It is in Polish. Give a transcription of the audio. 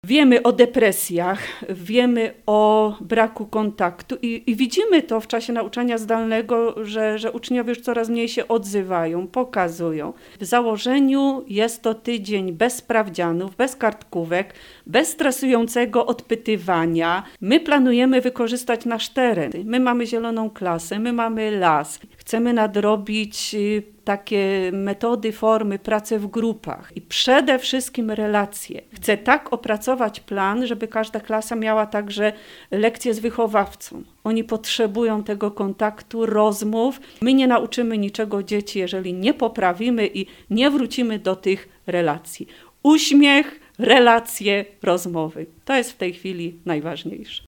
Wiemy o depresjach, wiemy o braku kontaktu i widzimy to w czasie nauczania zdalnego, że uczniowie już coraz mniej się odzywają, pokazują. W założeniu jest to tydzień bez sprawdzianów, bez kartkówek, bez stresującego odpytywania. My planujemy wykorzystać nasz teren. My mamy zieloną klasę, my mamy las. Chcemy nadrobić takie metody, formy, pracę w grupach i przede wszystkim relacje. Chcę tak opracować plan, żeby każda klasa miała także lekcje z wychowawcą. Oni potrzebują tego kontaktu, rozmów. My nie nauczymy niczego dzieci, jeżeli nie poprawimy i nie wrócimy do tych relacji. Uśmiech, relacje, rozmowy. To jest w tej chwili najważniejsze.